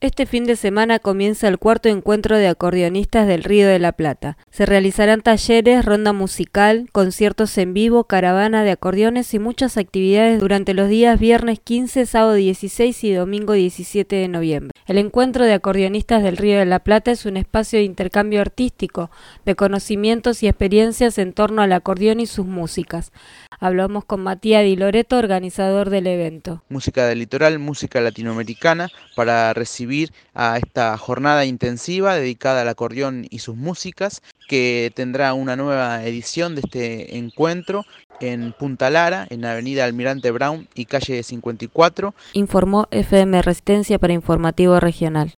Este fin de semana comienza el cuarto encuentro de acordeonistas del Río de la Plata. Se realizarán talleres, ronda musical, conciertos en vivo, caravana de acordeones y muchas actividades durante los días viernes 15, sábado 16 y domingo 17 de noviembre. El encuentro de acordeonistas del Río de la Plata es un espacio de intercambio artístico, de conocimientos y experiencias en torno al acordeón y sus músicas. Hablamos con Matías Di Loreto, organizador del evento. Música del litoral, música latinoamericana, para recibir a esta jornada intensiva dedicada al acordeón y sus músicas, que tendrá una nueva edición de este encuentro en Punta Lara, en Avenida Almirante Brown y calle 54. Informó FM Resistencia para Informativo Regional.